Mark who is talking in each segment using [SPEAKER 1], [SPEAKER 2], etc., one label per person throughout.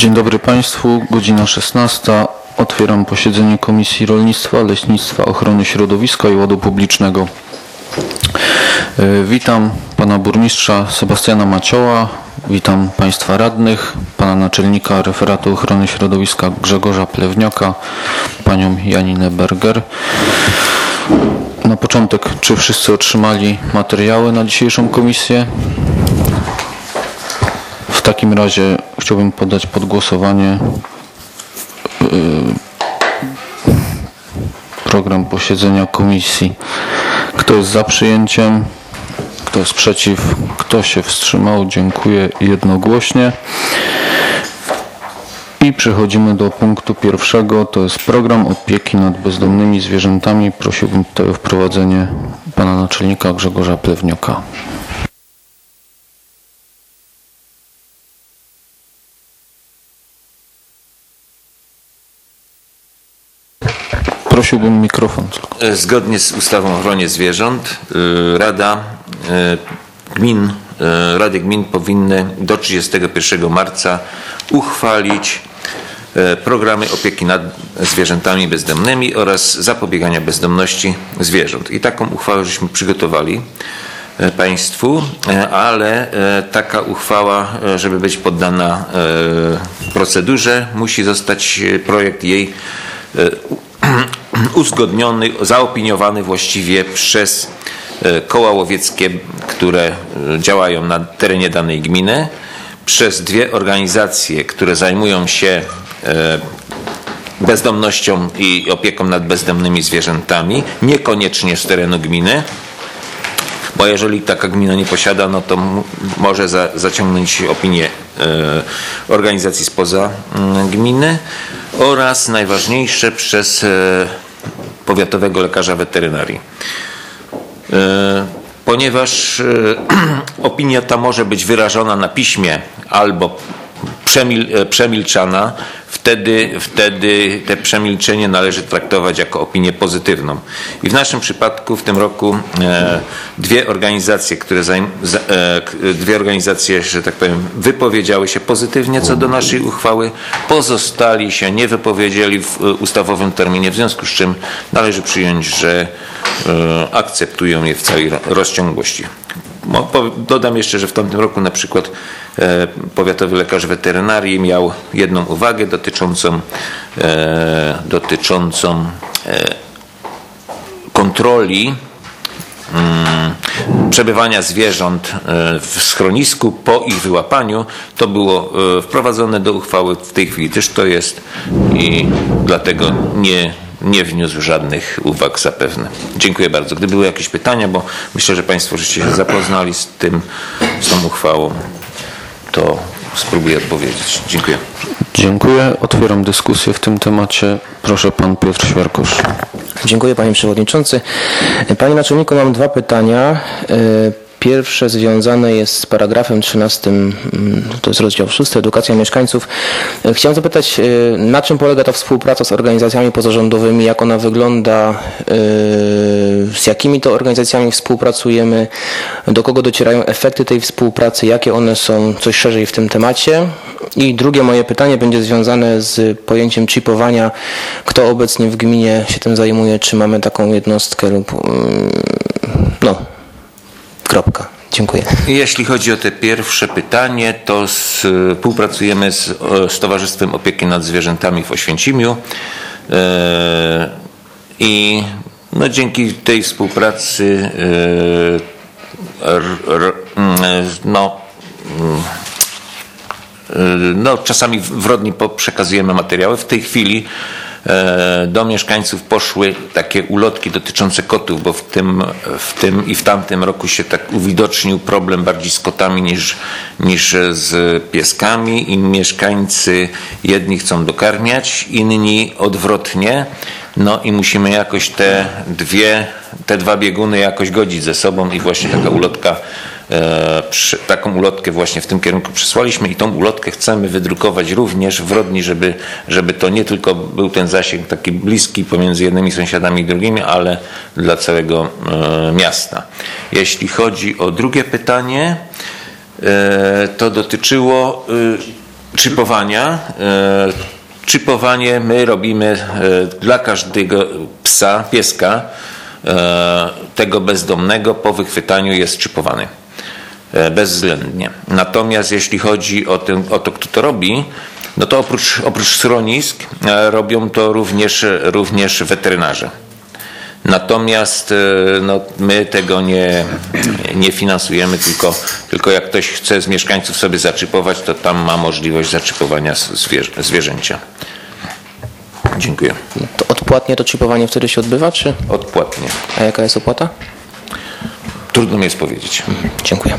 [SPEAKER 1] Dzień dobry Państwu, godzina 16. Otwieram posiedzenie Komisji Rolnictwa, Leśnictwa, Ochrony Środowiska i Ładu Publicznego. Witam Pana Burmistrza Sebastiana Macioła, witam Państwa radnych, Pana Naczelnika Referatu Ochrony Środowiska Grzegorza Plewniaka, Panią Janinę Berger. Na początek, czy wszyscy otrzymali materiały na dzisiejszą komisję? W takim razie chciałbym poddać pod głosowanie program posiedzenia komisji. Kto jest za przyjęciem? Kto jest przeciw? Kto się wstrzymał? Dziękuję jednogłośnie. I przechodzimy do punktu pierwszego. To jest program opieki nad bezdomnymi zwierzętami. Prosiłbym tutaj o wprowadzenie pana naczelnika Grzegorza Plewniaka. Prosiłbym mikrofon.
[SPEAKER 2] Zgodnie z ustawą o ochronie zwierząt Rady gmin powinny do 31 marca uchwalić programy opieki nad zwierzętami bezdomnymi oraz zapobiegania bezdomności zwierząt. I taką uchwałę żeśmy przygotowali Państwu, ale taka uchwała, żeby być poddana procedurze, musi zostać projekt jej uzgodniony, zaopiniowany właściwie przez koła łowieckie, które działają na terenie danej gminy, przez dwie organizacje, które zajmują się bezdomnością i opieką nad bezdomnymi zwierzętami, niekoniecznie z terenu gminy, bo jeżeli taka gmina nie posiada, no to może zaciągnąć opinię organizacji spoza gminy oraz najważniejsze przez powiatowego lekarza weterynarii. Ponieważ opinia ta może być wyrażona na piśmie albo przemilczana, wtedy te przemilczenie należy traktować jako opinię pozytywną. I w naszym przypadku w tym roku dwie organizacje, że tak powiem, wypowiedziały się pozytywnie co do naszej uchwały, pozostali się nie wypowiedzieli w ustawowym terminie, w związku z czym należy przyjąć, że akceptują je w całej rozciągłości. Dodam jeszcze, że w tamtym roku na przykład powiatowy lekarz weterynarii miał jedną uwagę dotyczącą kontroli przebywania zwierząt w schronisku po ich wyłapaniu. To było wprowadzone do uchwały, w tej chwili też to jest i dlatego nie wniósł żadnych uwag zapewne. Dziękuję bardzo. Gdyby były jakieś pytania, bo myślę, że Państwo żeście się zapoznali z tą uchwałą, to spróbuję odpowiedzieć. Dziękuję.
[SPEAKER 1] Dziękuję. Otwieram dyskusję w tym temacie. Proszę pan Piotr Świerkosz.
[SPEAKER 3] Dziękuję panie przewodniczący. Panie naczelniku, mam dwa pytania. Pierwsze związane jest z paragrafem 13, to jest rozdział 6, edukacja mieszkańców. Chciałem zapytać, na czym polega ta współpraca z organizacjami pozarządowymi, jak ona wygląda, z jakimi to organizacjami współpracujemy, do kogo docierają efekty tej współpracy, jakie one są, coś szerzej w tym temacie. I drugie moje pytanie będzie związane z pojęciem chipowania. Kto obecnie w gminie się tym zajmuje, czy mamy taką jednostkę lub kropka. Dziękuję.
[SPEAKER 2] Jeśli chodzi o te pierwsze pytanie, to współpracujemy z Towarzystwem Opieki nad Zwierzętami w Oświęcimiu i dzięki tej współpracy czasami w Rodni przekazujemy materiały. W tej chwili do mieszkańców poszły takie ulotki dotyczące kotów, bo w tym i w tamtym roku się tak uwidocznił problem bardziej z kotami niż z pieskami i mieszkańcy jedni chcą dokarmiać, inni odwrotnie. I musimy jakoś te dwa bieguny jakoś godzić ze sobą i właśnie taką ulotkę właśnie w tym kierunku przesłaliśmy i tą ulotkę chcemy wydrukować również w Rodni, żeby to nie tylko był ten zasięg taki bliski pomiędzy jednymi sąsiadami i drugimi, ale dla całego miasta. Jeśli chodzi o drugie pytanie, to dotyczyło Chipowania. Chipowanie my robimy dla każdego pieska, tego bezdomnego po wychwytaniu jest chipowany. Bezwzględnie. Natomiast jeśli chodzi o to, kto to robi, no to oprócz schronisk robią to również weterynarze. Natomiast no, my tego nie finansujemy, tylko jak ktoś chce z mieszkańców sobie zaczipować, to tam ma możliwość zaczipowania zwierzęcia. Dziękuję.
[SPEAKER 3] To odpłatnie to chipowanie wtedy się odbywa, czy?
[SPEAKER 2] Odpłatnie.
[SPEAKER 3] A jaka jest opłata?
[SPEAKER 2] Trudno mi jest powiedzieć.
[SPEAKER 3] Dziękuję.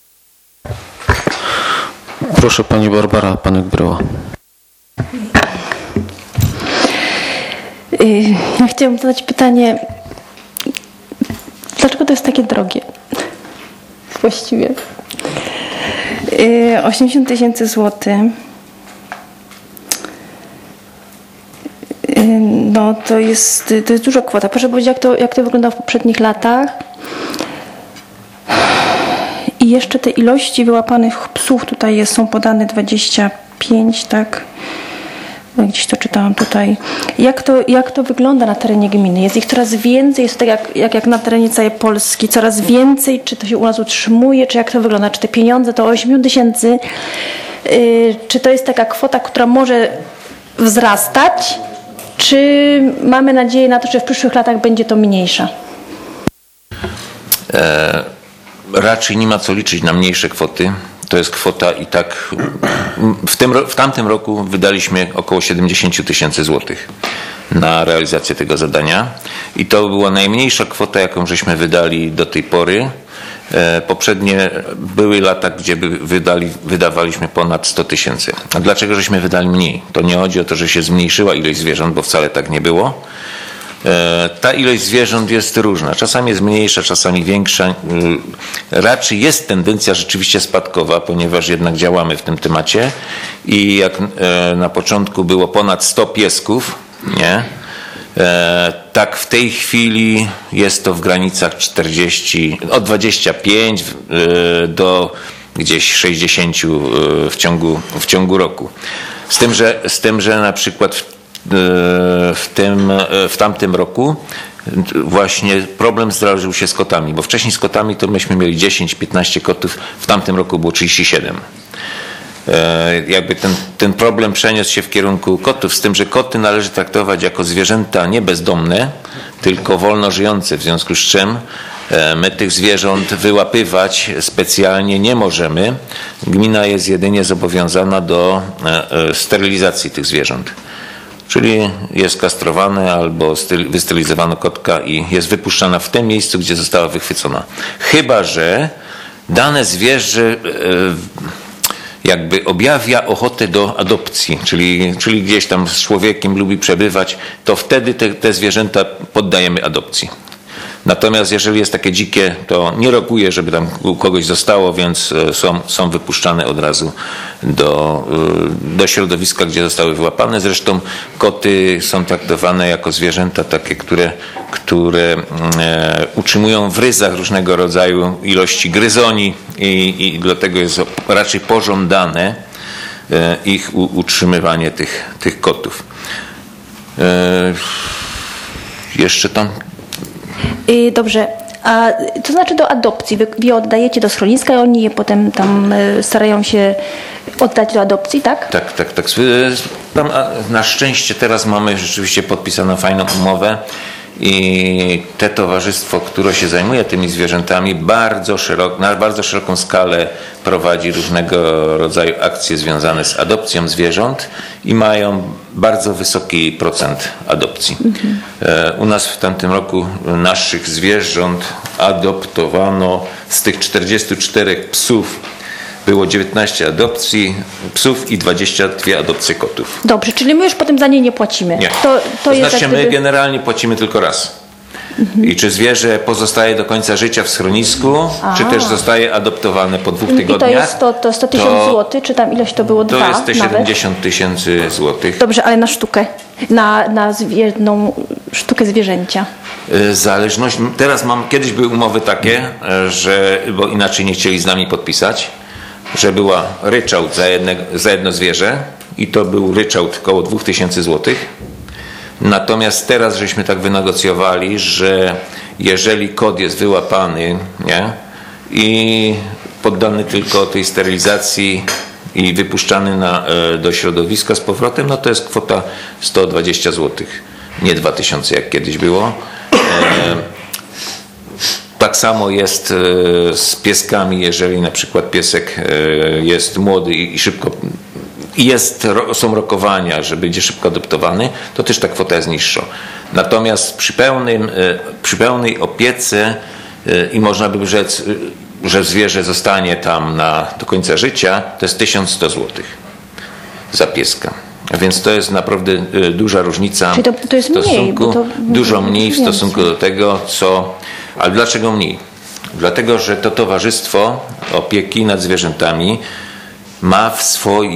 [SPEAKER 1] Proszę pani Barbara Panek-Bryła.
[SPEAKER 4] Ja chciałabym zadać pytanie, dlaczego to jest takie drogie? Właściwie. 80 000 złotych. No to jest duża kwota. Proszę powiedzieć, jak to wygląda w poprzednich latach. I jeszcze te ilości wyłapanych psów tutaj są podane 25, tak? Gdzieś to czytałam tutaj. Jak to wygląda na terenie gminy? Jest ich coraz więcej? Jest to tak jak na terenie całej Polski? Coraz więcej? Czy to się u nas utrzymuje? Czy jak to wygląda? Czy te pieniądze to 8 000? Czy to jest taka kwota, która może wzrastać? Czy mamy nadzieję na to, że w przyszłych latach będzie to mniejsza?
[SPEAKER 2] Raczej nie ma co liczyć na mniejsze kwoty. To jest kwota i tak. W tamtym roku wydaliśmy około 70 000 złotych na realizację tego zadania. I to była najmniejsza kwota, jaką żeśmy wydali do tej pory. Poprzednie były lata, gdzie wydawaliśmy ponad 100 000. A dlaczego żeśmy wydali mniej? To nie chodzi o to, że się zmniejszyła ilość zwierząt, bo wcale tak nie było. Ta ilość zwierząt jest różna. Czasami jest mniejsza, czasami większa. Raczej jest tendencja rzeczywiście spadkowa, ponieważ jednak działamy w tym temacie i jak na początku było ponad 100 piesków, nie? Tak w tej chwili jest to w granicach 40, od 25 do gdzieś 60 w ciągu roku. Z tym, że na przykład w tamtym roku właśnie problem zdarzył się z kotami, bo wcześniej z kotami to myśmy mieli 10-15 kotów, w tamtym roku było 37. Jakby ten problem przeniósł się w kierunku kotów, z tym, że koty należy traktować jako zwierzęta nie bezdomne, tylko wolno żyjące, w związku z czym my tych zwierząt wyłapywać specjalnie nie możemy. Gmina jest jedynie zobowiązana do sterylizacji tych zwierząt. Czyli jest kastrowane albo wystylizowano kotka i jest wypuszczana w tym miejscu, gdzie została wychwycona. Chyba że dane zwierzę jakby objawia ochotę do adopcji, czyli gdzieś tam z człowiekiem lubi przebywać, to wtedy te zwierzęta poddajemy adopcji. Natomiast jeżeli jest takie dzikie, to nie rokuje, żeby tam kogoś zostało, więc są wypuszczane od razu do środowiska, gdzie zostały wyłapane. Zresztą koty są traktowane jako zwierzęta takie, które utrzymują w ryzach różnego rodzaju ilości gryzoni i dlatego jest raczej pożądane ich utrzymywanie tych kotów. Jeszcze tam...
[SPEAKER 4] Dobrze, a to znaczy do adopcji? Wy je oddajecie do schroniska i oni je potem tam starają się oddać do adopcji, tak?
[SPEAKER 2] Tak. Tam, na szczęście teraz mamy rzeczywiście podpisaną fajną umowę i te towarzystwo, które się zajmuje tymi zwierzętami, na bardzo szeroką skalę prowadzi różnego rodzaju akcje związane z adopcją zwierząt i mają bardzo wysoki procent adopcji. U nas w tamtym roku naszych zwierząt adoptowano z tych 44 psów. Było 19 adopcji psów i 22 adopcje kotów.
[SPEAKER 4] Dobrze, czyli my już potem za nie nie płacimy.
[SPEAKER 2] Nie.
[SPEAKER 4] To jest
[SPEAKER 2] znaczy
[SPEAKER 4] jak
[SPEAKER 2] my
[SPEAKER 4] gdyby...
[SPEAKER 2] generalnie płacimy tylko raz. I czy zwierzę pozostaje do końca życia w schronisku, czy też zostaje adoptowane po 2 tygodniach?
[SPEAKER 4] I to jest to 100 000 złotych, czy tam ileś to było?
[SPEAKER 2] To
[SPEAKER 4] 2
[SPEAKER 2] jest te 70 000 złotych.
[SPEAKER 4] Dobrze, ale na sztukę, na jedną sztukę zwierzęcia.
[SPEAKER 2] Zależność. Teraz kiedyś były umowy takie, bo inaczej nie chcieli z nami podpisać, że była ryczałt za jedno zwierzę i to był ryczałt około 2000 zł. Natomiast teraz żeśmy tak wynegocjowali, że jeżeli kot jest wyłapany, nie, i poddany tylko tej sterylizacji i wypuszczany do środowiska z powrotem, no to jest kwota 120 zł, nie 2000 jak kiedyś było. Tak samo jest z pieskami, jeżeli na przykład piesek jest młody i szybko są rokowania, że będzie szybko adoptowany, to też ta kwota jest niższa. Natomiast przy pełnej opiece i można by rzec, że zwierzę zostanie tam do końca życia, to jest 1100 zł za pieska. Więc to jest naprawdę duża różnica.
[SPEAKER 4] Czyli to jest mniej, bo to
[SPEAKER 2] dużo mniej w stosunku do tego, co... Ale dlaczego mniej? Dlatego, że to towarzystwo opieki nad zwierzętami ma w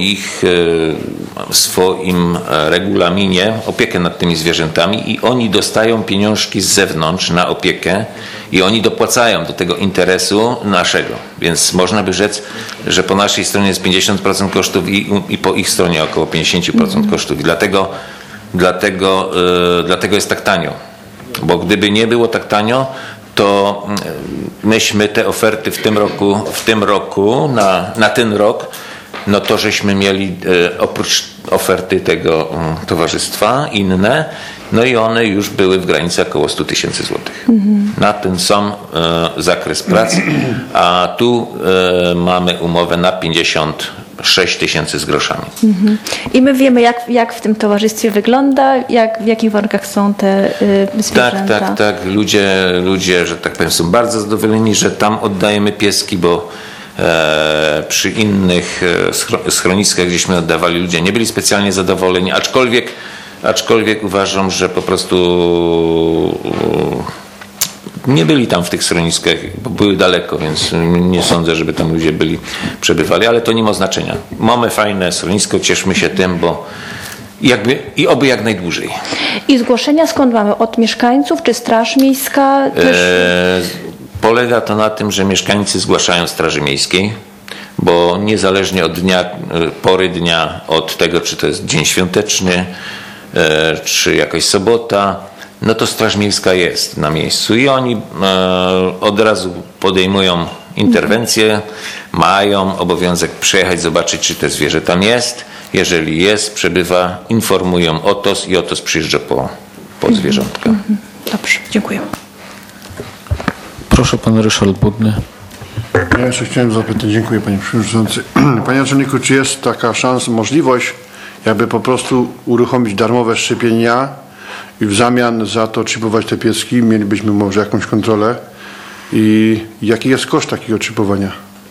[SPEAKER 2] swoim regulaminie opiekę nad tymi zwierzętami i oni dostają pieniążki z zewnątrz na opiekę i oni dopłacają do tego interesu naszego. Więc można by rzec, że po naszej stronie jest 50% kosztów i po ich stronie około 50% kosztów. I dlatego jest tak tanio. Bo gdyby nie było tak tanio, to myśmy te oferty w tym roku na ten rok, no to żeśmy mieli oprócz oferty tego towarzystwa inne, no i one już były w granicach około 100 000 złotych. Na ten sam zakres prac, a tu mamy umowę na 56 000 z groszami.
[SPEAKER 4] I my wiemy, jak w tym towarzystwie wygląda, w jakich warunkach są te zwierzęta.
[SPEAKER 2] Tak. Ludzie, że tak powiem, są bardzo zadowoleni, że tam oddajemy pieski, bo przy innych schroniskach, gdzieśmy oddawali, ludzie nie byli specjalnie zadowoleni, aczkolwiek uważam, że po prostu nie byli tam w tych schroniskach, bo były daleko, więc nie sądzę, żeby tam ludzie przebywali, ale to nie ma znaczenia. Mamy fajne schronisko, cieszmy się tym, bo oby jak najdłużej.
[SPEAKER 4] I zgłoszenia skąd mamy? Od mieszkańców, czy Straż Miejska?
[SPEAKER 2] Polega to na tym, że mieszkańcy zgłaszają Straży Miejskiej, bo niezależnie od pory dnia, od tego, czy to jest dzień świąteczny, czy jakaś sobota, no to Straż Miejska jest na miejscu i oni od razu podejmują interwencję, mają obowiązek przyjechać, zobaczyć, czy to zwierzę tam jest. Jeżeli jest, przebywa, informują OTOS i OTOS przyjeżdża po zwierzątka.
[SPEAKER 4] Dobrze, dziękuję.
[SPEAKER 1] Proszę, pan Ryszard Budny.
[SPEAKER 5] Ja jeszcze chciałem zapytać, dziękuję panie przewodniczący. Panie naczelniku, czy jest taka szansa, możliwość, jakby po prostu uruchomić darmowe szczepienia i w zamian za to czipować te pieski, mielibyśmy może jakąś kontrolę i jaki jest koszt takiego czipowania?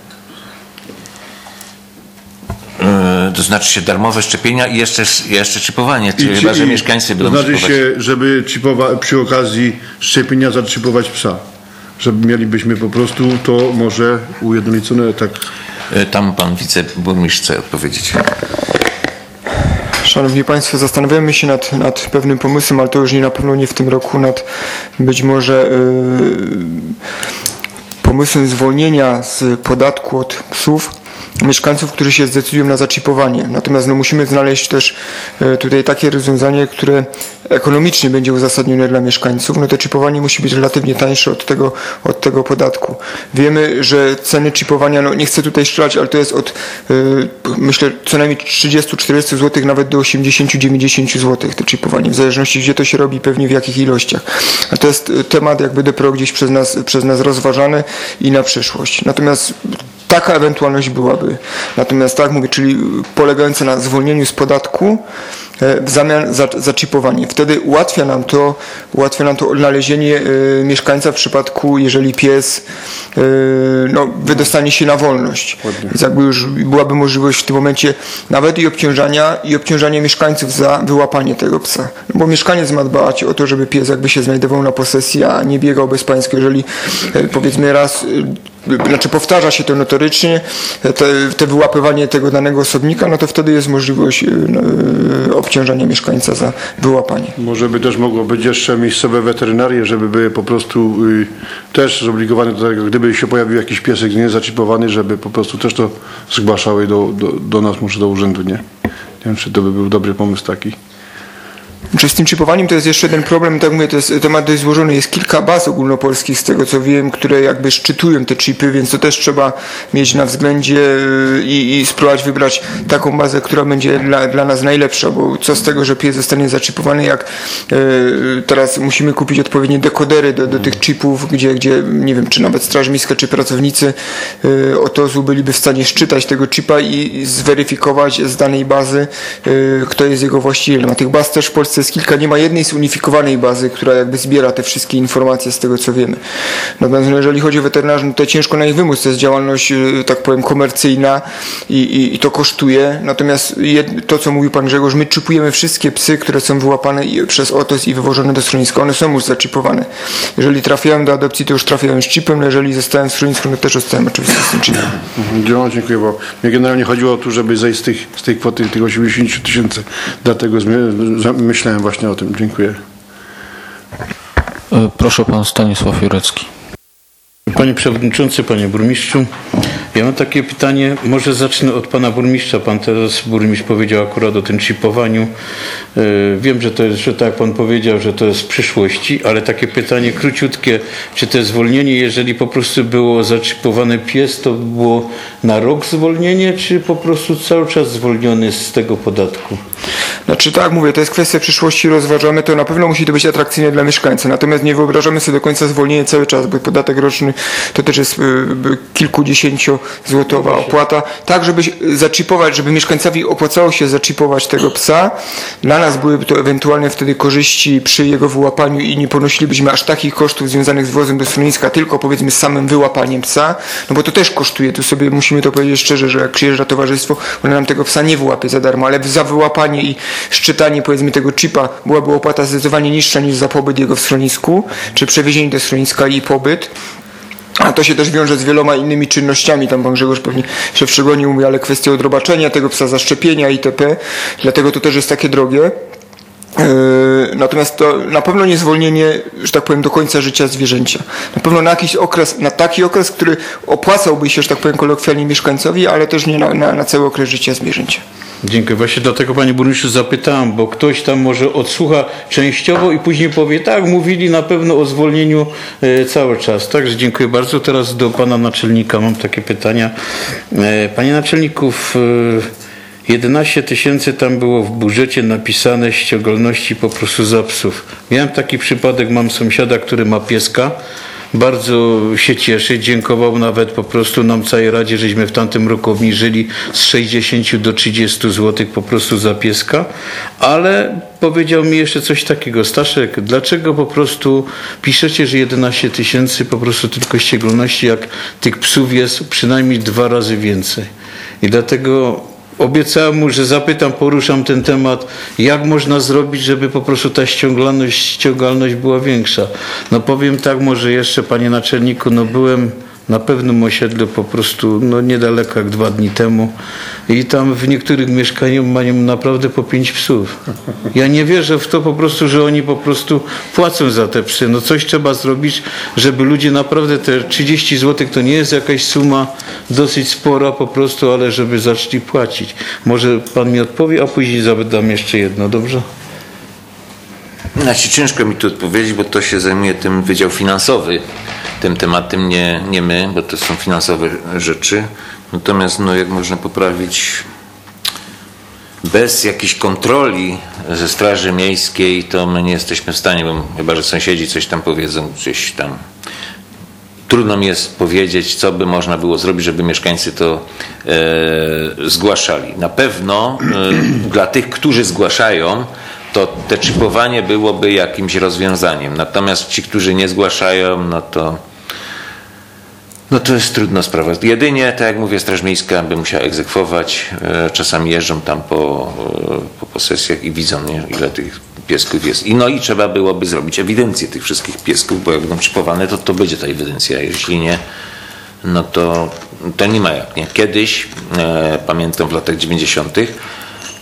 [SPEAKER 2] To znaczy się darmowe szczepienia i jeszcze czipowanie, czyli chyba, że mieszkańcy będą
[SPEAKER 5] czipować. To znaczy
[SPEAKER 2] czipować.
[SPEAKER 5] się, żeby przy okazji szczepienia zaczipować psa. Żeby mielibyśmy po prostu to może ujednolicone tak.
[SPEAKER 2] Tam pan wiceburmistrz chce odpowiedzieć.
[SPEAKER 6] Szanowni Państwo, zastanawiamy się nad pewnym pomysłem, ale to już na pewno nie w tym roku, nad być może pomysłem zwolnienia z podatku od psów mieszkańców, którzy się zdecydują na zaczipowanie. Natomiast musimy znaleźć też tutaj takie rozwiązanie, które ekonomicznie będzie uzasadnione dla mieszkańców. To czipowanie musi być relatywnie tańsze od tego podatku. Wiemy, że ceny czipowania, nie chcę tutaj strzelać, ale to jest od myślę co najmniej 30-40 zł nawet do 80-90 zł te czipowanie, w zależności gdzie to się robi, pewnie w jakich ilościach. A to jest temat jakby dopiero gdzieś przez nas rozważany i na przyszłość. Natomiast taka ewentualność byłaby. Natomiast tak mówię, czyli polegające na zwolnieniu z podatku w zamian za czipowanie. Wtedy ułatwia nam to odnalezienie mieszkańca w przypadku, jeżeli pies wydostanie się na wolność. Więc jakby już byłaby możliwość w tym momencie nawet i obciążania mieszkańców za wyłapanie tego psa. Bo mieszkaniec ma dbać o to, żeby pies jakby się znajdował na posesji, a nie biegał bezpańsko. Jeżeli powiedzmy raz powtarza się to notorycznie, te wyłapywanie tego danego osobnika, to wtedy jest możliwość obciążania mieszkańca za wyłapanie.
[SPEAKER 5] Może by też mogło być jeszcze miejscowe weterynarie, żeby były po prostu też zobligowane do tego, gdyby się pojawił jakiś piesek niezaczipowany, żeby po prostu też to zgłaszały do nas, może do urzędu, nie? Nie wiem, czy to by był dobry pomysł taki.
[SPEAKER 6] Czy z tym chipowaniem to jest jeszcze jeden problem, tak mówię, to jest temat dość złożony, jest kilka baz ogólnopolskich z tego co wiem, które jakby szczytują te chipy, więc to też trzeba mieć na względzie i spróbować wybrać taką bazę, która będzie dla nas najlepsza, bo co z tego, że pies zostanie zaczipowany, jak teraz musimy kupić odpowiednie dekodery do tych chipów, gdzie nie wiem, czy nawet Straż Miejska, czy pracownicy OTOZ-u byliby w stanie szczytać tego chipa i zweryfikować z danej bazy, kto jest jego właścicielem. A tych baz też w Polsce jest kilka, nie ma jednej zunifikowanej bazy, która jakby zbiera te wszystkie informacje z tego, co wiemy. Natomiast jeżeli chodzi o weterynarzy, no to ciężko na nich wymóc, to jest działalność, tak powiem, komercyjna i to kosztuje. Natomiast to, co mówił pan Grzegorz, my chipujemy wszystkie psy, które są wyłapane przez OTOZ i wywożone do schroniska. One są już zaczipowane. Jeżeli trafiają do adopcji, to już trafiają z chipem, no jeżeli zostałem w schronisku, no też zostałem oczywiście z tym chipem.
[SPEAKER 5] Dziękuję, bo mnie generalnie chodziło o to, żeby zejść z tej kwoty tych 80 000. Dlatego myślałem właśnie o tym. Dziękuję.
[SPEAKER 1] Proszę pan Stanisław Jurecki.
[SPEAKER 7] Panie Przewodniczący, Panie Burmistrzu, ja mam takie pytanie, może zacznę od Pana Burmistrza. Pan teraz, burmistrz, powiedział akurat o tym chipowaniu. Wiem, że to jest, że tak jak Pan powiedział, że to jest w przyszłości, ale takie pytanie króciutkie, czy to zwolnienie, jeżeli po prostu było zaczipowany pies, to było na rok zwolnienie, czy po prostu cały czas zwolniony z tego podatku?
[SPEAKER 6] Znaczy tak, mówię, to jest kwestia przyszłości, rozważamy to, na pewno musi to być atrakcyjne dla mieszkańca, natomiast nie wyobrażamy sobie do końca zwolnienia cały czas, bo podatek roczny to też jest kilkudziesięciozłotowa opłata, tak żeby zaczipować, żeby mieszkańcowi opłacało się zaczipować tego psa, dla nas byłyby to ewentualnie wtedy korzyści przy jego wyłapaniu i nie ponosilibyśmy aż takich kosztów związanych z wozem do schroniska, tylko powiedzmy z samym wyłapaniem psa, no bo to też kosztuje, tu sobie musimy to powiedzieć szczerze, że jak przyjeżdża towarzystwo, ono nam tego psa nie wyłapie za darmo, ale za wyłapanie i szczytanie powiedzmy tego chipa byłaby opłata zdecydowanie niższa niż za pobyt jego w schronisku, czy przewiezienie do schroniska i pobyt. A to się też wiąże z wieloma innymi czynnościami, tam pan Grzegorz pewnie się w szczególnie mówi, ale kwestia odrobaczenia tego psa, zaszczepienia itp. Dlatego to też jest takie drogie. Natomiast to na pewno nie zwolnienie, że tak powiem, do końca życia zwierzęcia. Na pewno na jakiś okres, na taki okres, który opłacałby się, że tak powiem, kolokwialnie mieszkańcowi, ale też nie na cały okres życia zwierzęcia.
[SPEAKER 7] Dziękuję. Właśnie dlatego, Panie Burmistrzu, zapytałem, bo ktoś tam może odsłucha częściowo i później powie, tak, mówili na pewno o zwolnieniu cały czas. Także dziękuję bardzo. Teraz do Pana Naczelnika mam takie pytania. Panie Naczelniku, 11 000 tam było w budżecie napisane ściągalności po prostu za psów. Miałem taki przypadek, mam sąsiada, który ma pieska. Bardzo się cieszy, dziękował nawet po prostu nam całej Radzie, żeśmy w tamtym roku obniżyli z 60 do 30 zł po prostu za pieska, ale powiedział mi jeszcze coś takiego, Staszek, dlaczego po prostu piszecie, że 11 000 po prostu tylko ściągalności, jak tych psów jest przynajmniej 2 razy więcej. I dlatego obiecałem mu, że zapytam, poruszam ten temat, jak można zrobić, żeby po prostu ta ściągalność była większa. No powiem tak, może jeszcze, Panie Naczelniku, no byłem na pewnym osiedlu po prostu niedaleko jak 2 dni temu i tam w niektórych mieszkaniach mają naprawdę po 5 psów. Ja nie wierzę w to po prostu, że oni po prostu płacą za te psy. No coś trzeba zrobić, żeby ludzie naprawdę te 30 zł to nie jest jakaś suma dosyć spora po prostu, ale żeby zaczęli płacić. Może Pan mi odpowie, a później zadam jeszcze jedno, dobrze?
[SPEAKER 2] Znaczy ciężko mi tu odpowiedzieć, bo to się zajmuje tym Wydział Finansowy, tym tematem, nie my, bo to są finansowe rzeczy. Natomiast jak można poprawić bez jakiejś kontroli ze Straży Miejskiej, to my nie jesteśmy w stanie, bo chyba że sąsiedzi coś tam powiedzą, gdzieś tam. Trudno mi jest powiedzieć, co by można było zrobić, żeby mieszkańcy to zgłaszali. Na pewno dla tych, którzy zgłaszają, to te chipowanie byłoby jakimś rozwiązaniem. Natomiast ci, którzy nie zgłaszają, to jest trudna sprawa. Jedynie, tak jak mówię, Straż Miejska by musiała egzekwować. Czasami jeżdżą tam po sesjach i widzą, ile tych piesków jest. I trzeba byłoby zrobić ewidencję tych wszystkich piesków, bo jak będą chipowane, to będzie ta ewidencja. Jeśli nie, to nie ma jak. Nie? Kiedyś, pamiętam w latach 90.,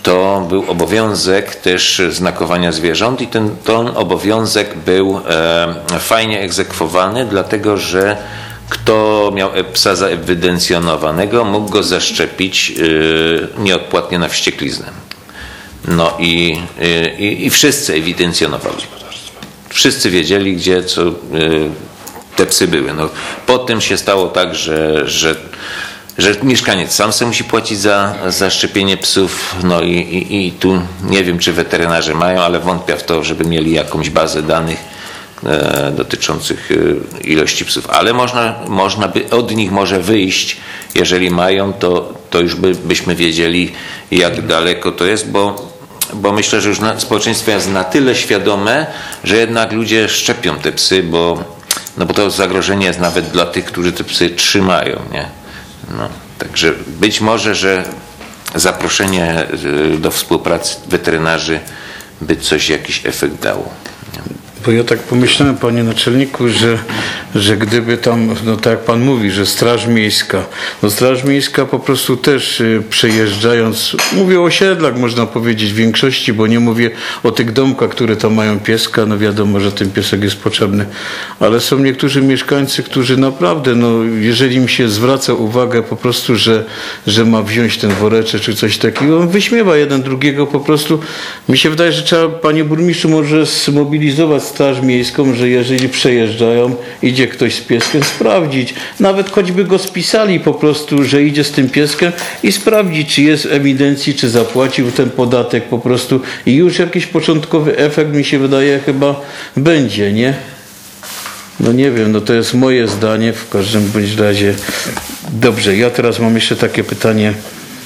[SPEAKER 2] to był obowiązek też znakowania zwierząt i ten obowiązek był fajnie egzekwowany, dlatego że kto miał psa zaewidencjonowanego, mógł go zaszczepić nieodpłatnie na wściekliznę. No i wszyscy ewidencjonowali. Wszyscy wiedzieli, gdzie co te psy były. No, potem się stało tak, że mieszkaniec sam sobie musi płacić za szczepienie psów, no i tu nie wiem, czy weterynarze mają, ale wątpię w to, żeby mieli jakąś bazę danych dotyczących ilości psów, ale można by od nich może wyjść, jeżeli mają, to już byśmy wiedzieli, jak daleko to jest, bo myślę, że już społeczeństwo jest na tyle świadome, że jednak ludzie szczepią te psy, bo to zagrożenie jest nawet dla tych, którzy te psy trzymają, nie? No, także być może, że zaproszenie do współpracy weterynarzy by jakiś efekt dało.
[SPEAKER 7] Bo ja tak pomyślałem, panie naczelniku, że gdyby tam, no tak jak pan mówi, że Straż Miejska, no Straż Miejska po prostu też przejeżdżając, mówię o osiedlach, można powiedzieć w większości, bo nie mówię o tych domkach, które tam mają pieska, no wiadomo, że ten piesek jest potrzebny, ale są niektórzy mieszkańcy, którzy naprawdę, no jeżeli im się zwraca uwagę po prostu, że ma wziąć ten woreczek czy coś takiego, on wyśmiewa jeden drugiego po prostu. Mi się wydaje, że trzeba, panie burmistrzu, może zmobilizować Straż Miejską, że jeżeli przejeżdżają, idzie ktoś z pieskiem, sprawdzić. Nawet choćby go spisali po prostu, że idzie z tym pieskiem i sprawdzić, czy jest w ewidencji, czy zapłacił ten podatek po prostu i już jakiś początkowy efekt, mi się wydaje, chyba będzie, nie? No nie wiem, no to jest moje zdanie, w każdym bądź razie. Dobrze, ja teraz mam jeszcze takie pytanie.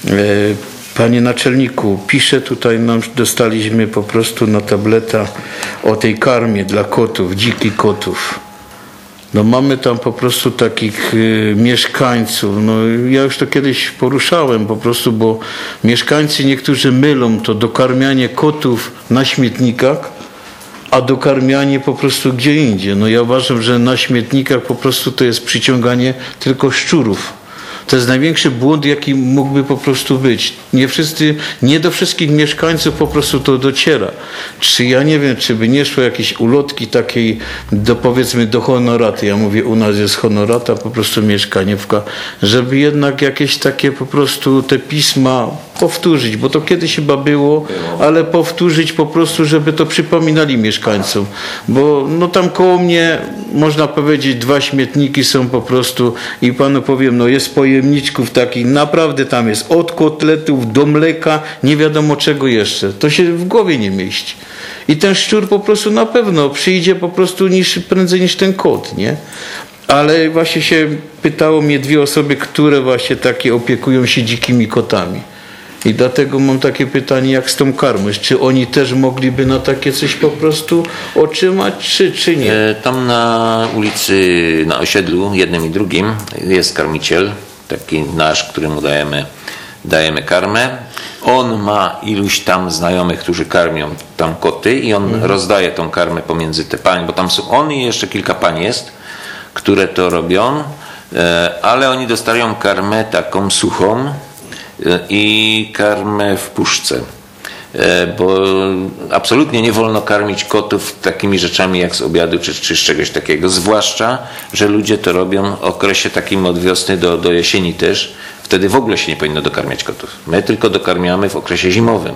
[SPEAKER 7] Panie naczelniku, pisze tutaj nam, dostaliśmy po prostu na tableta o tej karmie dla kotów, dzikich kotów. No mamy tam po prostu takich mieszkańców, no ja już to kiedyś poruszałem po prostu, bo mieszkańcy niektórzy mylą to dokarmianie kotów na śmietnikach, a dokarmianie po prostu gdzie indziej. No ja uważam, że na śmietnikach po prostu to jest przyciąganie tylko szczurów. To jest największy błąd, jaki mógłby po prostu być. Nie do wszystkich mieszkańców po prostu to dociera. Czy ja nie wiem, czy by nie szło jakieś ulotki takiej powiedzmy do honoraty. Ja mówię, u nas jest honorata, po prostu mieszkaniówka, żeby jednak jakieś takie po prostu te pisma powtórzyć, bo to kiedyś chyba było, ale powtórzyć po prostu, żeby to przypominali mieszkańcom. Bo no tam koło mnie można powiedzieć 2 śmietniki są po prostu i panu powiem, no jest pojemniczków takich, naprawdę tam jest od kotletów do mleka, nie wiadomo czego jeszcze. To się w głowie nie mieści. I ten szczur po prostu na pewno przyjdzie po prostu prędzej niż ten kot, nie? Ale właśnie się pytało mnie 2 osoby, które właśnie takie opiekują się dzikimi kotami. I dlatego mam takie pytanie, jak z tą karmą. Czy oni też mogliby na takie coś po prostu otrzymać, czy nie?
[SPEAKER 2] Tam na ulicy, na osiedlu, jednym i drugim, jest karmiciel, taki nasz, któremu dajemy karmę. On ma iluś tam znajomych, którzy karmią tam koty i on rozdaje tą karmę pomiędzy te pań, bo tam są on i jeszcze kilka pań jest, które to robią, ale oni dostają karmę taką suchą, i karmę w puszce, bo absolutnie nie wolno karmić kotów takimi rzeczami jak z obiadu czy z czegoś takiego, zwłaszcza, że ludzie to robią w okresie takim od wiosny do jesieni też, wtedy w ogóle się nie powinno dokarmiać kotów. My tylko dokarmiamy w okresie zimowym.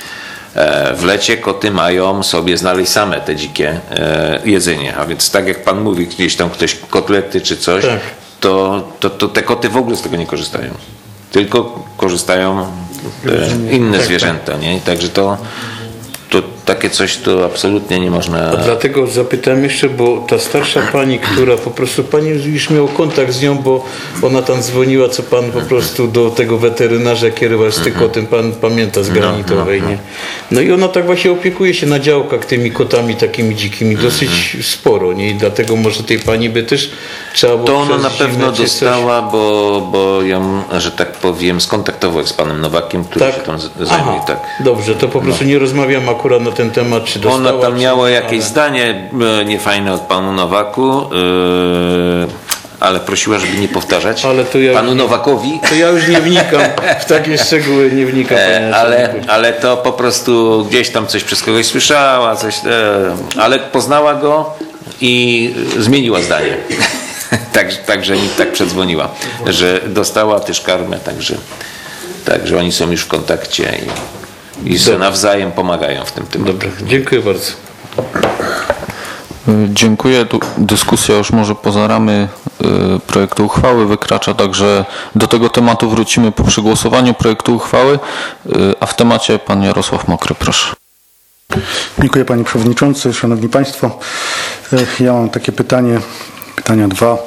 [SPEAKER 2] W lecie koty mają sobie znaleźć same te dzikie jedzenie, a więc tak jak pan mówi, gdzieś tam ktoś kotlety czy coś, tak. to te koty w ogóle z tego nie korzystają. Tylko korzystają inne zwierzęta, nie? Także to takie coś to absolutnie nie można...
[SPEAKER 7] A dlatego zapytałem jeszcze, bo ta starsza pani, która po prostu, pani już miał kontakt z nią, bo ona tam dzwoniła, co pan po prostu do tego weterynarza kierował z kotem, pan pamięta, z Granitowej, nie? No i ona tak właśnie opiekuje się na działkach tymi kotami takimi dzikimi, dosyć sporo, nie? I dlatego może tej pani by też trzeba było...
[SPEAKER 2] To ona na pewno dostała, bo ją, że tak powiem, skontaktował z panem Nowakiem, który się tam zajmuje. Tak.
[SPEAKER 7] Dobrze, to po prostu nie rozmawiam akurat na ten temat, czy dostała.
[SPEAKER 2] Ona tam miała jakieś zdanie niefajne od panu Nowaku, ale prosiła, żeby nie powtarzać
[SPEAKER 7] Ale to ja
[SPEAKER 2] panu Nowakowi.
[SPEAKER 7] To ja już nie wnikam w takie szczegóły, nie wnikam. panie naczelniku.
[SPEAKER 2] Ale to po prostu gdzieś tam coś przez kogoś słyszała, ale poznała go i zmieniła zdanie. Także mi tak przedzwoniła, że dostała też karmę, także oni są już w kontakcie i sobie nawzajem pomagają w tym temacie.
[SPEAKER 7] Dobrze, dziękuję bardzo.
[SPEAKER 1] Dziękuję. Dyskusja już może poza ramy projektu uchwały wykracza, także do tego tematu wrócimy po przegłosowaniu projektu uchwały, a w temacie pan Jarosław Mokry, proszę.
[SPEAKER 8] Dziękuję panie przewodniczący, szanowni państwo. Ja mam takie pytania dwa.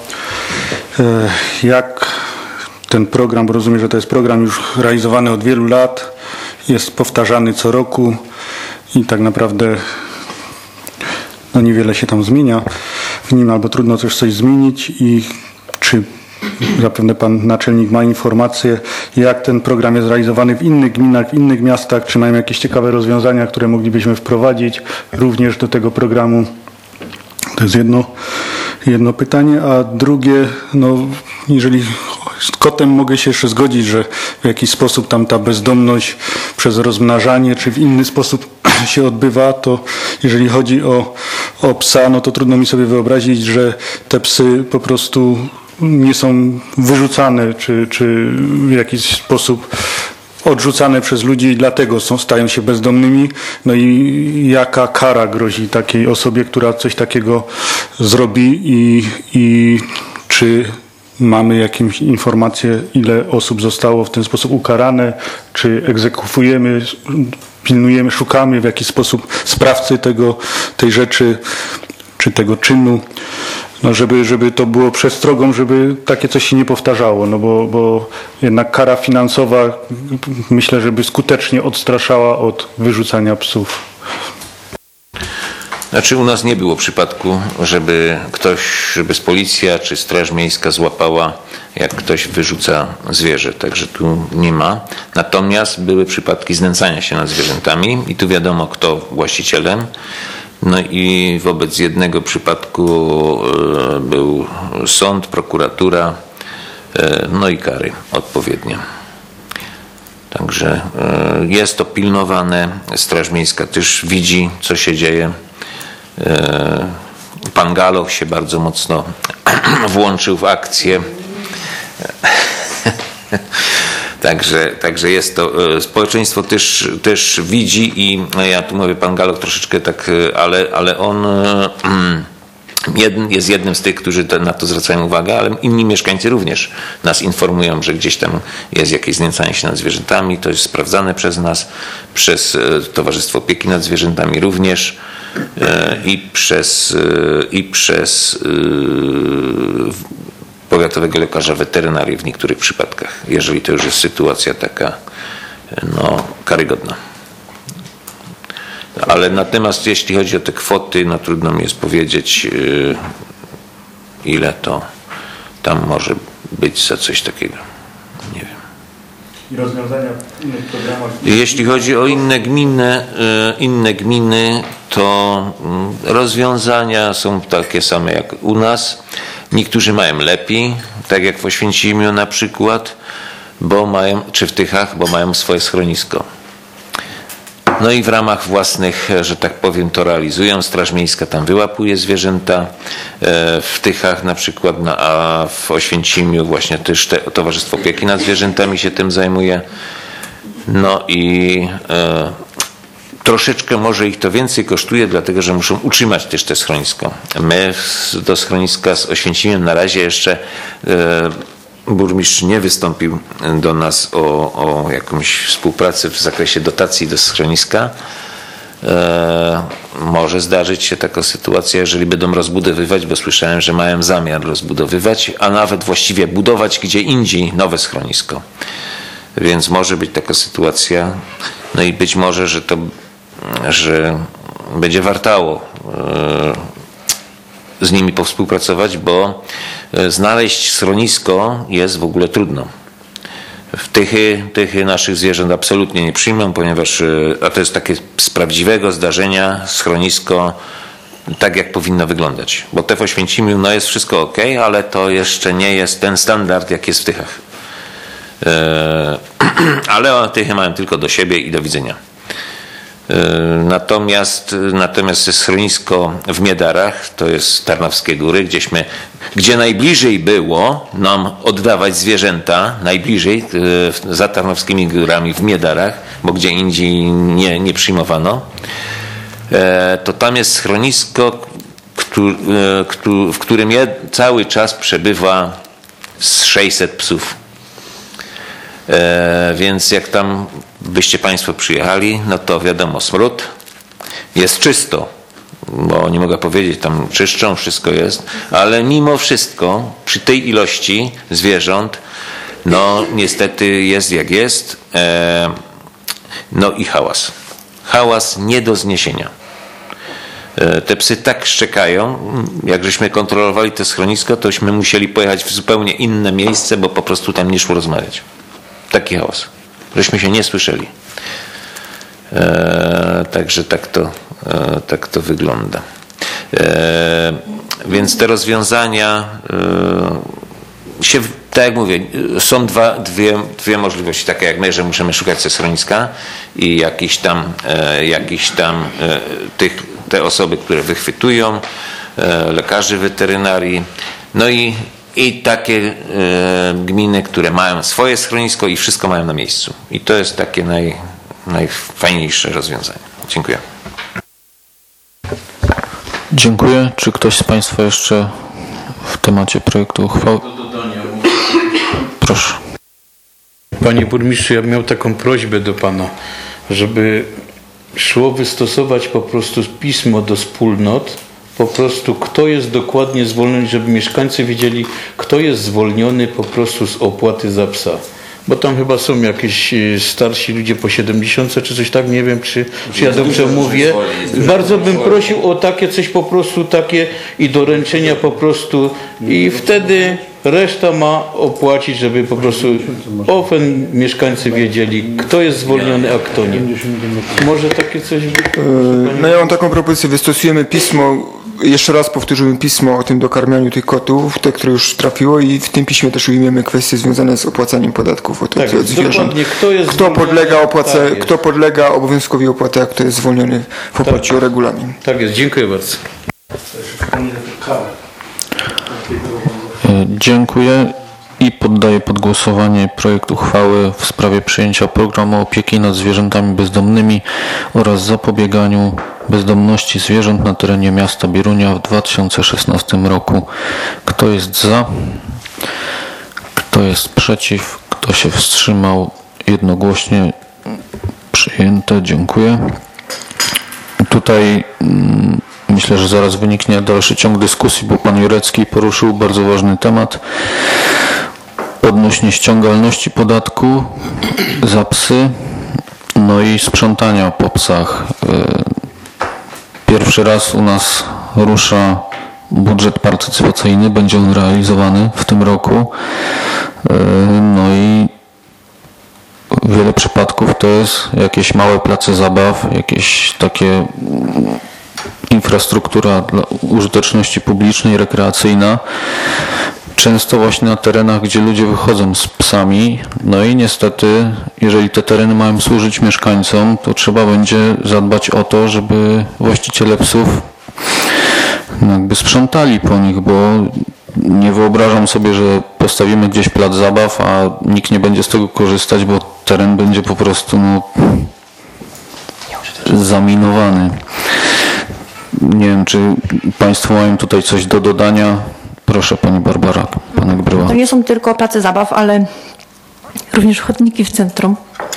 [SPEAKER 8] Jak ten program, bo rozumiem, że to jest program już realizowany od wielu lat, jest powtarzany co roku i tak naprawdę no niewiele się tam zmienia w nim, albo trudno też coś zmienić i czy zapewne pan naczelnik ma informacje, jak ten program jest realizowany w innych gminach, w innych miastach, czy mają jakieś ciekawe rozwiązania, które moglibyśmy wprowadzić również do tego programu. To jest jedno pytanie, a drugie, no jeżeli z kotem mogę się jeszcze zgodzić, że w jakiś sposób tam ta bezdomność przez rozmnażanie, czy w inny sposób się odbywa, to jeżeli chodzi o psa, no to trudno mi sobie wyobrazić, że te psy po prostu nie są wyrzucane, czy w jakiś sposób odrzucane przez ludzi i dlatego stają się bezdomnymi. No i jaka kara grozi takiej osobie, która coś takiego zrobi i czy mamy jakieś informacje, ile osób zostało w ten sposób ukarane, czy egzekwujemy, pilnujemy, szukamy w jakiś sposób sprawcy tej rzeczy, czy tego czynu. No żeby to było przestrogą, żeby takie coś się nie powtarzało, no bo jednak kara finansowa myślę, żeby skutecznie odstraszała od wyrzucania psów.
[SPEAKER 2] Znaczy u nas nie było przypadku, żeby z policja czy Straż Miejska złapała, jak ktoś wyrzuca zwierzę, także tu nie ma. Natomiast były przypadki znęcania się nad zwierzętami i tu wiadomo, kto właścicielem. No i wobec jednego przypadku był sąd, prokuratura, no i kary odpowiednie. Także jest to pilnowane, Straż Miejska też widzi, co się dzieje. Pan Galoch się bardzo mocno włączył w akcję. Także jest to, społeczeństwo też widzi i ja tu mówię, pan Galoch troszeczkę tak, ale on jest jednym z tych, którzy na to zwracają uwagę, ale inni mieszkańcy również nas informują, że gdzieś tam jest jakieś znęcanie się nad zwierzętami, to jest sprawdzane przez nas, przez Towarzystwo Opieki nad Zwierzętami również i przez powiatowego lekarza weterynarii w niektórych przypadkach, jeżeli to już jest sytuacja taka karygodna. Ale natomiast jeśli chodzi o te kwoty, no trudno mi jest powiedzieć, ile to tam może być za coś takiego. Nie wiem.
[SPEAKER 8] I rozwiązania w innych programach?
[SPEAKER 2] Jeśli chodzi o inne gminy, to rozwiązania są takie same jak u nas. Niektórzy mają lepiej, tak jak w Oświęcimiu na przykład, czy w Tychach, bo mają swoje schronisko. No i w ramach własnych, że tak powiem, to realizują. Straż Miejska tam wyłapuje zwierzęta. W Tychach na przykład, a w Oświęcimiu właśnie też Towarzystwo Opieki nad Zwierzętami się tym zajmuje. No i troszeczkę może ich to więcej kosztuje, dlatego że muszą utrzymać też te schronisko. My do schroniska z Oświęcimiem na razie jeszcze burmistrz nie wystąpił do nas o jakąś współpracę w zakresie dotacji do schroniska. Może zdarzyć się taka sytuacja, jeżeli będą rozbudowywać, bo słyszałem, że mają zamiar rozbudowywać, a nawet właściwie budować gdzie indziej nowe schronisko. Więc może być taka sytuacja. No i być może, że będzie wartało z nimi powspółpracować, bo znaleźć schronisko jest w ogóle trudno. W Tychy naszych zwierząt absolutnie nie przyjmą, ponieważ, a to jest takie z prawdziwego zdarzenia, schronisko tak, jak powinno wyglądać. Bo te w Oświęcimiu, no jest wszystko ok, ale to jeszcze nie jest ten standard, jak jest w Tychach. Ale Tychy mają tylko do siebie i do widzenia. Natomiast jest schronisko w Miedarach, to jest Tarnowskie Góry, gdzie najbliżej było nam oddawać zwierzęta, najbliżej za Tarnowskimi Górami w Miedarach, bo gdzie indziej nie przyjmowano, to tam jest schronisko, w którym cały czas przebywa z 600 psów. Więc jak tam byście Państwo przyjechali, no to wiadomo, smród, jest czysto, bo nie mogę powiedzieć, tam czyszczą, wszystko jest, ale mimo wszystko przy tej ilości zwierząt, no niestety jest jak jest, no i hałas. Hałas nie do zniesienia. Te psy tak szczekają, jak żeśmy kontrolowali to schronisko, tośmy musieli pojechać w zupełnie inne miejsce, bo po prostu tam nie szło rozmawiać. Taki hałas. Żeśmy się nie słyszeli. Także tak to wygląda. Więc te rozwiązania tak jak mówię, są dwie możliwości, takie jak my, że musimy szukać ze schroniska i jakiś tam te osoby, które wychwytują, lekarzy weterynarii, no i takie gminy, które mają swoje schronisko i wszystko mają na miejscu. I to jest takie najfajniejsze rozwiązanie. Dziękuję.
[SPEAKER 1] Dziękuję. Czy ktoś z Państwa jeszcze w temacie projektu uchwały? Proszę.
[SPEAKER 7] Panie burmistrzu, ja bym miał taką prośbę do Pana, żeby szło wystosować po prostu pismo do wspólnot, po prostu kto jest dokładnie zwolniony, żeby mieszkańcy wiedzieli, kto jest zwolniony po prostu z opłaty za psa. Bo tam chyba są jakieś starsi ludzie po 70 czy coś tak, nie wiem czy ja dobrze mówię. Bardzo bym prosił o takie coś po prostu takie i doręczenia po prostu i wtedy reszta ma opłacić, żeby po prostu mieszkańcy wiedzieli, kto jest zwolniony, a kto nie. Może takie coś by...
[SPEAKER 6] No ja mam taką propozycję, wystosujemy pismo, jeszcze raz powtórzymy pismo o tym dokarmianiu tych kotów, te, które już trafiło i w tym piśmie też ujmiemy kwestie związane z opłacaniem podatków od zwierząt. Kto podlega obowiązkowi opłaty, a kto jest zwolniony w oparciu o regulamin.
[SPEAKER 7] Tak jest, dziękuję bardzo.
[SPEAKER 1] Dziękuję i poddaję pod głosowanie projekt uchwały w sprawie przyjęcia programu opieki nad zwierzętami bezdomnymi oraz zapobieganiu bezdomności zwierząt na terenie miasta Bierunia w 2016 roku. Kto jest za? Kto jest przeciw? Kto się wstrzymał? Jednogłośnie przyjęte. Dziękuję. Tutaj myślę, że zaraz wyniknie dalszy ciąg dyskusji, bo pan Jurecki poruszył bardzo ważny temat odnośnie ściągalności podatku za psy, no i sprzątania po psach. Pierwszy raz u nas rusza budżet partycypacyjny, będzie on realizowany w tym roku. No i wiele przypadków to jest jakieś małe place zabaw, jakieś takie infrastruktura dla użyteczności publicznej, rekreacyjna. Często właśnie na terenach, gdzie ludzie wychodzą z psami, no i niestety, jeżeli te tereny mają służyć mieszkańcom, to trzeba będzie zadbać o to, żeby właściciele psów jakby sprzątali po nich, bo nie wyobrażam sobie, że postawimy gdzieś plac zabaw, a nikt nie będzie z tego korzystać, bo teren będzie po prostu zaminowany. Nie wiem, czy Państwo mają tutaj coś do dodania. Proszę Pani Barbara, Panek Bryła.
[SPEAKER 4] To nie są tylko place zabaw, ale również chodniki w centrum.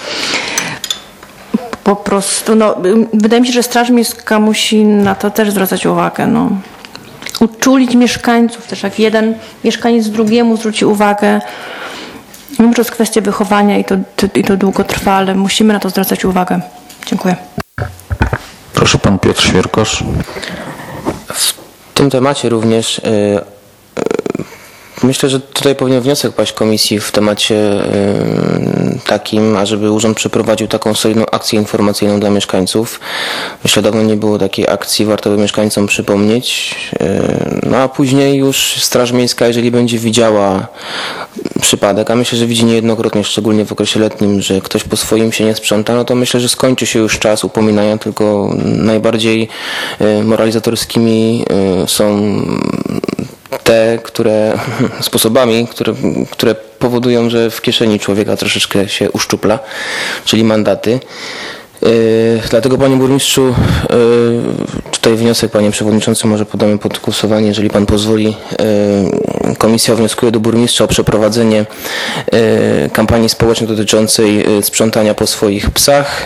[SPEAKER 4] Po prostu, wydaje mi się, że Straż Miejska musi na to też zwracać uwagę. Uczulić mieszkańców też, jak jeden mieszkaniec drugiemu zwróci uwagę. Wiem, że to jest kwestia wychowania i to długo trwa, ale musimy na to zwracać uwagę. Dziękuję.
[SPEAKER 1] Proszę Pan Piotr Świerkosz.
[SPEAKER 3] W tym temacie również Myślę, że tutaj powinien wniosek paść komisji w temacie takim, ażeby urząd przeprowadził taką solidną akcję informacyjną dla mieszkańców. Myślę, dawno nie było takiej akcji, warto by mieszkańcom przypomnieć. No a później już Straż Miejska, jeżeli będzie widziała przypadek, a myślę, że widzi niejednokrotnie, szczególnie w okresie letnim, że ktoś po swoim się nie sprząta, no to myślę, że skończy się już czas upominania, tylko najbardziej moralizatorskimi są te, sposobami, które powodują, że w kieszeni człowieka troszeczkę się uszczupla, czyli mandaty. Dlatego, panie burmistrzu, tutaj wniosek, panie przewodniczący, może podamy pod głosowanie, jeżeli pan pozwoli. Komisja wnioskuje do burmistrza o przeprowadzenie kampanii społecznej dotyczącej sprzątania po swoich psach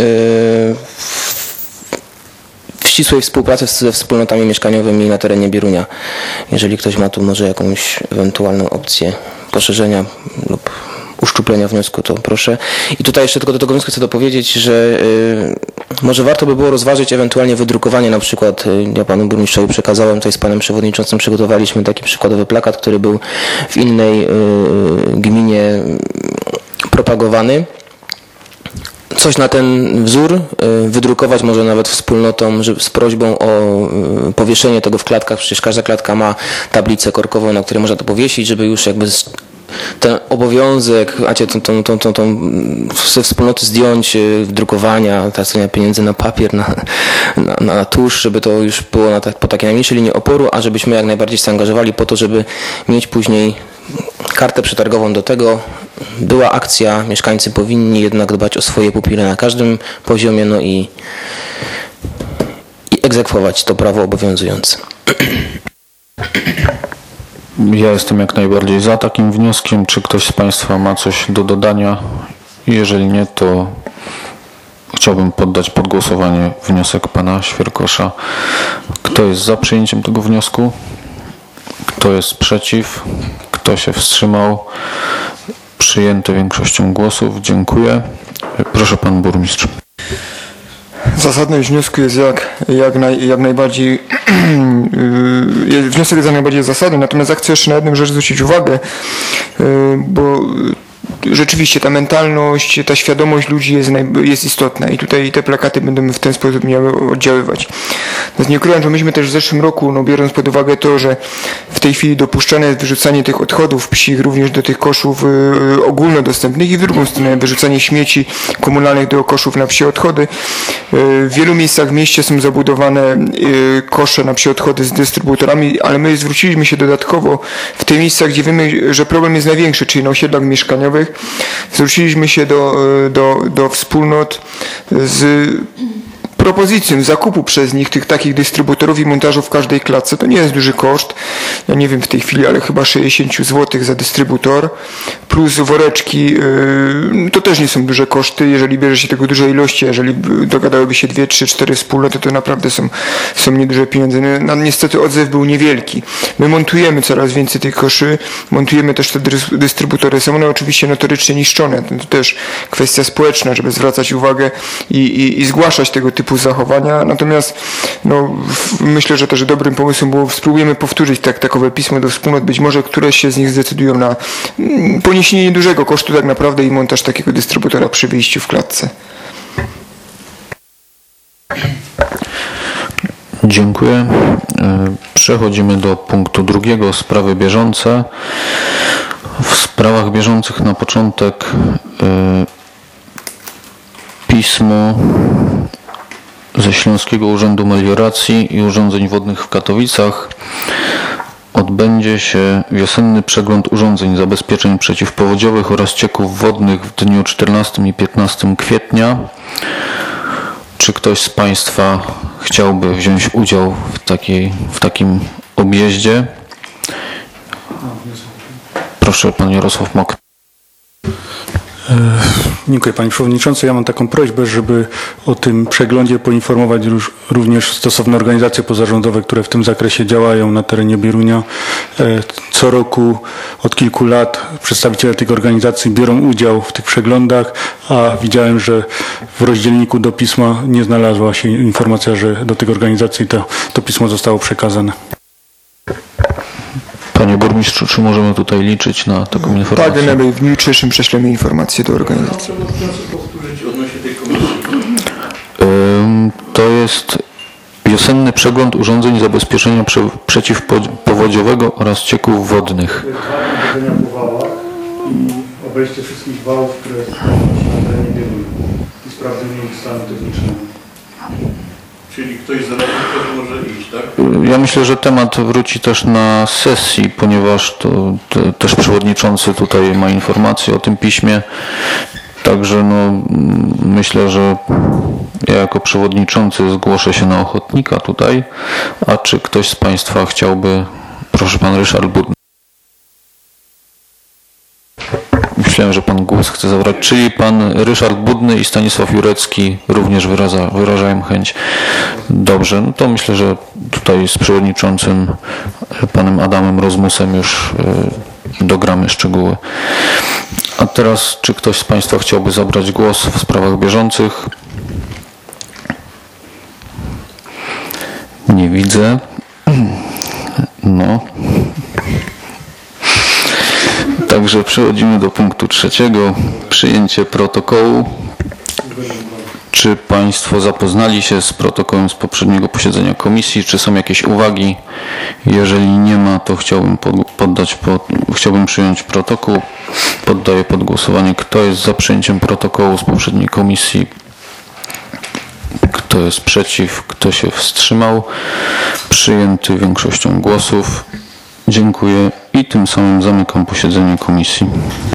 [SPEAKER 3] w ścisłej współpracy ze wspólnotami mieszkaniowymi na terenie Bierunia. Jeżeli ktoś ma tu może jakąś ewentualną opcję poszerzenia lub uszczuplenia wniosku, to proszę. I tutaj jeszcze tylko do tego wniosku chcę dopowiedzieć, że może warto by było rozważyć ewentualnie wydrukowanie, na przykład ja panu burmistrzowi przekazałem, tutaj z panem przewodniczącym przygotowaliśmy taki przykładowy plakat, który był w innej gminie propagowany. Coś na ten wzór wydrukować może nawet wspólnotom z prośbą o powieszenie tego w klatkach. Przecież każda klatka ma tablicę korkową, na której można to powiesić, żeby już jakby ten obowiązek, ze wspólnoty zdjąć drukowania, tracenia pieniędzy na papier, na tusz, żeby to już było po takiej najmniejszej linii oporu, a żebyśmy jak najbardziej się angażowali po to, żeby mieć później kartę przetargową do tego. Była akcja, mieszkańcy powinni jednak dbać o swoje pupile na każdym poziomie, no i egzekwować to prawo obowiązujące.
[SPEAKER 1] Ja jestem jak najbardziej za takim wnioskiem. Czy ktoś z państwa ma coś do dodania? Jeżeli nie, to chciałbym poddać pod głosowanie wniosek pana Świerkosza. Kto jest za przyjęciem tego wniosku? Kto jest przeciw? Kto się wstrzymał? Przyjęte większością głosów. Dziękuję. Proszę pan burmistrz.
[SPEAKER 6] Zasadność wniosku jest jak najbardziej wniosek jest jak najbardziej zasadny, natomiast ja chcę jeszcze na jedną rzecz zwrócić uwagę, bo rzeczywiście ta mentalność, ta świadomość ludzi jest istotna i tutaj te plakaty będą w ten sposób miały oddziaływać. Natomiast nie ukrywam, że myśmy też w zeszłym roku, biorąc pod uwagę to, że w tej chwili dopuszczane jest wyrzucanie tych odchodów psich również do tych koszów ogólnodostępnych i w drugą stronę wyrzucanie śmieci komunalnych do koszów na psie odchody. W wielu miejscach w mieście są zabudowane kosze na psie odchody z dystrybutorami, ale my zwróciliśmy się dodatkowo w te miejsca, gdzie wiemy, że problem jest największy, czyli na osiedlach mieszkaniowych. Zwróciliśmy się do wspólnot z propozycją zakupu przez nich tych takich dystrybutorów i montażu w każdej klatce. To nie jest duży koszt. Ja nie wiem w tej chwili, ale chyba 60 zł za dystrybutor. Plus woreczki. To też nie są duże koszty. Jeżeli bierze się tego duże ilości, jeżeli dogadałyby się 2, 3, 4 wspólnoty, to naprawdę są nieduże pieniądze. No, niestety odzew był niewielki. My montujemy coraz więcej tych koszy. Montujemy też te dystrybutory. Są one oczywiście notorycznie niszczone. To też kwestia społeczna, żeby zwracać uwagę i zgłaszać tego typu zachowania. Natomiast myślę, że też dobrym pomysłem było spróbujemy powtórzyć takowe pismo do wspólnot. Być może któreś się z nich zdecydują na poniesienie niedużego kosztu tak naprawdę i montaż takiego dystrybutora przy wyjściu w klatce.
[SPEAKER 1] Dziękuję. Przechodzimy do punktu drugiego. Sprawy bieżące. W sprawach bieżących na początek pismo ze Śląskiego Urzędu Melioracji i Urządzeń Wodnych w Katowicach. Odbędzie się wiosenny przegląd urządzeń zabezpieczeń przeciwpowodziowych oraz cieków wodnych w dniu 14 i 15 kwietnia. Czy ktoś z państwa chciałby wziąć udział w takim objeździe? Proszę, pan Jarosław Mok.
[SPEAKER 8] Dziękuję panie przewodniczący. Ja mam taką prośbę, żeby o tym przeglądzie poinformować również stosowne organizacje pozarządowe, które w tym zakresie działają na terenie Bierunia. Co roku od kilku lat przedstawiciele tych organizacji biorą udział w tych przeglądach, a widziałem, że w rozdzielniku do pisma nie znalazła się informacja, że do tych organizacji to pismo zostało przekazane.
[SPEAKER 1] Panie burmistrzu, czy możemy tutaj liczyć na taką
[SPEAKER 6] Tak,
[SPEAKER 1] informację?
[SPEAKER 6] my w dniu jutrzejszym prześlemy informacje do organizacji.
[SPEAKER 7] powtórzyć odnośnie tej komisji.
[SPEAKER 1] To jest wiosenny przegląd urządzeń zabezpieczenia przeciwpowodziowego oraz cieków wodnych.
[SPEAKER 8] wała i obejście wszystkich wałów, które są na terenie biegłym i sprawdzenie ich stanu technicznego.
[SPEAKER 7] Czyli ktoś z radnych też może iść, tak?
[SPEAKER 1] Ja myślę, że temat wróci też na sesji, ponieważ to też przewodniczący tutaj ma informacje o tym piśmie. Także myślę, że ja jako przewodniczący zgłoszę się na ochotnika tutaj. A czy ktoś z Państwa chciałby... Proszę, pan Ryszard Budny. Myślałem, że pan głos chce zabrać. Czyli pan Ryszard Budny i Stanisław Jurecki również wyrażają chęć. Dobrze, no to myślę, że tutaj z przewodniczącym panem Adamem Rozmusem już dogramy szczegóły. A teraz, czy ktoś z Państwa chciałby zabrać głos w sprawach bieżących? Nie widzę. No. Także przechodzimy do punktu 3. Przyjęcie protokołu. Czy Państwo zapoznali się z protokołem z poprzedniego posiedzenia komisji? Czy są jakieś uwagi? Jeżeli nie ma, to chciałbym przyjąć protokół. Poddaję pod głosowanie. Kto jest za przyjęciem protokołu z poprzedniej komisji? Kto jest przeciw? Kto się wstrzymał? Przyjęty większością głosów. Dziękuję i tym samym zamykam posiedzenie komisji.